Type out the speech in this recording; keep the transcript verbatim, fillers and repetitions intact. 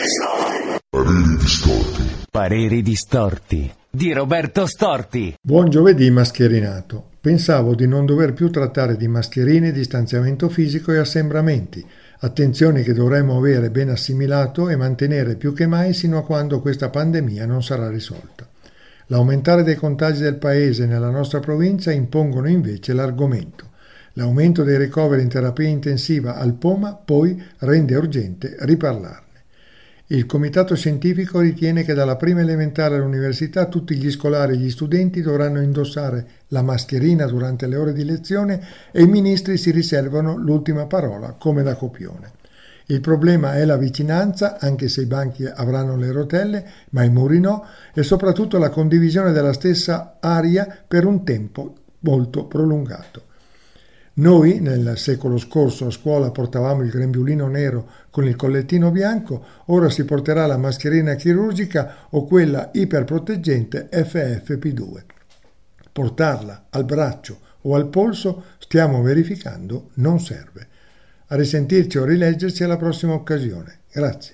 Pareri distorti. Pareri distorti di Roberto Storti. Buon giovedì mascherinato. Pensavo di non dover più trattare di mascherine, distanziamento fisico e assembramenti. Attenzioni che dovremmo avere ben assimilato e mantenere più che mai sino a quando questa pandemia non sarà risolta. L'aumentare dei contagi del paese nella nostra provincia impongono invece l'argomento. L'aumento dei ricoveri in terapia intensiva al Poma poi rende urgente riparlarne. Il comitato scientifico ritiene che dalla prima elementare all'università tutti gli scolari e gli studenti dovranno indossare la mascherina durante le ore di lezione e i ministri si riservano l'ultima parola, come da copione. Il problema è la vicinanza, anche se i banchi avranno le rotelle, ma i muri no, e soprattutto la condivisione della stessa aria per un tempo molto prolungato. Noi, nel secolo scorso, a scuola portavamo il grembiulino nero con il collettino bianco, ora si porterà la mascherina chirurgica o quella iperproteggente F F P due. Portarla al braccio o al polso, stiamo verificando, non serve. A risentirci o rileggerci alla prossima occasione. Grazie.